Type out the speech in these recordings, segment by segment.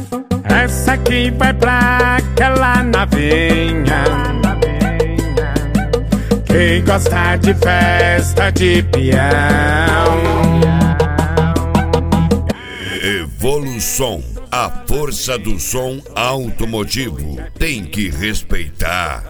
Essa aqui vai pra aquela novinha que gosta de festa de peão. Evolução, a força do som automotivo. Tem que respeitar.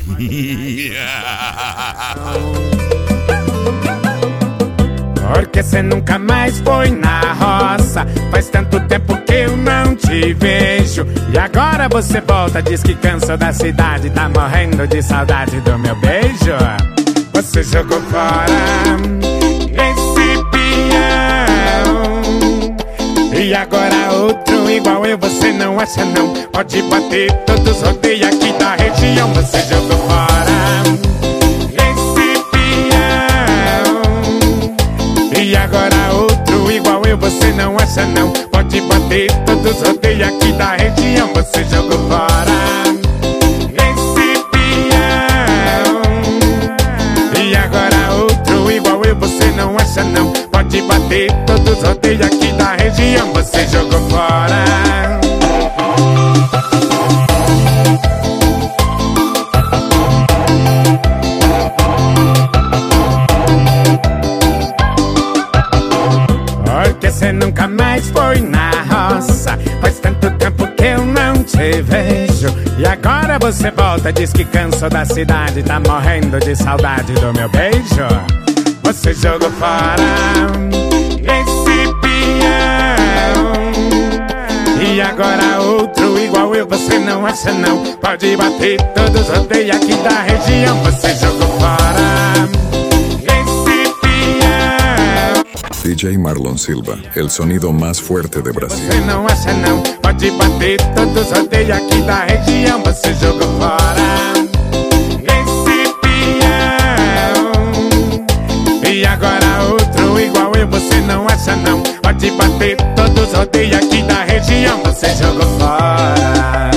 Porque cê nunca mais foi na roça. Faz tanto tempo que eu não te vejo. E agora você volta, diz que cansou da cidade, tá morrendo de saudade do meu beijo. Você jogou fora esse peão, e agora outro igual eu você não acha não. Pode bater, todos rodeiam aqui da região. Você jogou fora esse peão, e agora outro igual eu você não acha não. Pode bater, todos rodeiam aqui da região. Você jogou fora esse peão, e agora outro igual eu você não acha não. Pode bater, todos rodeiam aqui da região. Você jogou fora. Porque cê nunca mais foi na roça. Faz tanto tempo que eu não te vejo. E agora você volta, diz que cansou da cidade, tá morrendo de saudade do meu beijo. Você jogou fora esse peão, e agora outro igual eu você não acha não. Pode bater, todos rodeiam aqui da região. Você jogou fora esse peão. DJ Marlon Silva, el sonido más fuerte de Brasil. Você não acha não. Pode bater, todos rodeiam aqui da região. Você jogou fora esse peão, e agora outro igual eu você não acha não. Pode bater, todos rodeiam aqui da região. Você jogou fora.